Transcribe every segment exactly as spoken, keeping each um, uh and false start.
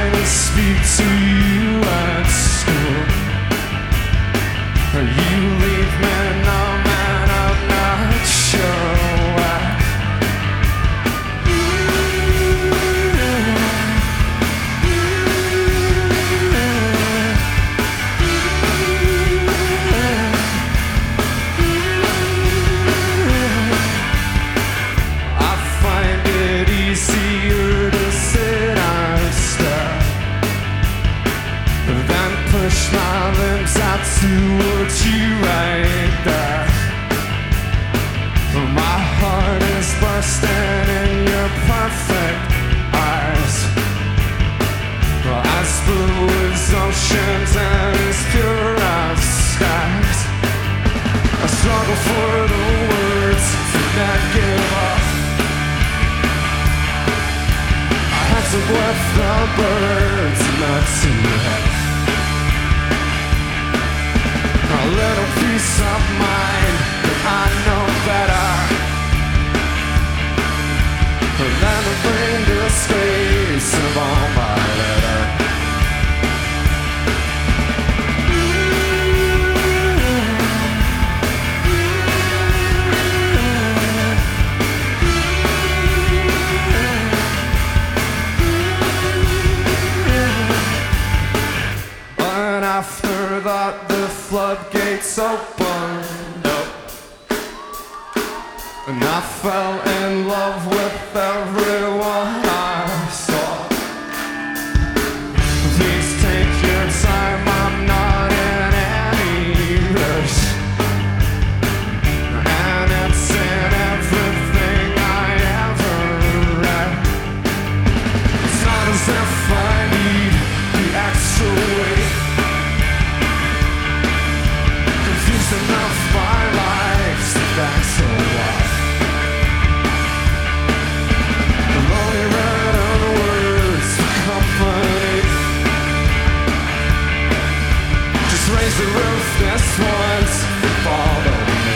trying to speak to you at school. You leave me numb and I'm not sure why. I find it easier to sit and stare than push my limbs out towards you right there. My heart is bursting in your perfect eyes, as blue as oceans and as pure as skies. I struggle for the words to not give up. I had to with the birds not to have a little peace of mind that I know better than to bring disgrace of all my letter. But after that the floodgates opened up, and I fell in love with everyone I saw. Please take your time, I'm not in any rush, and it's in everything I ever read. It's not as if I need the extra weight, confused enough by life, so that's a lot. Only written words for company. Just raise the roof this once and follow me.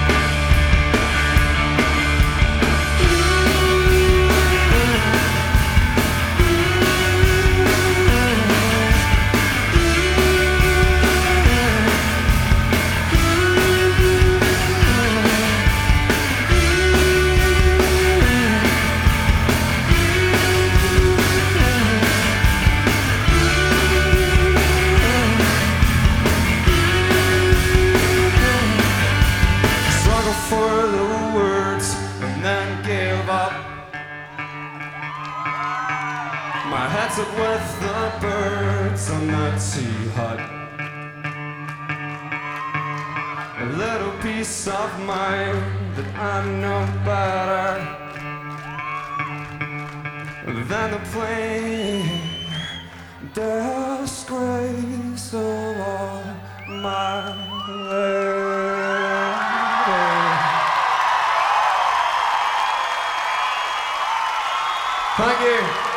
For the words and then give up. My head's up with the birds on that tea hut. A little peace of mind that I know better than the plain disgrace of all my life. Thank you.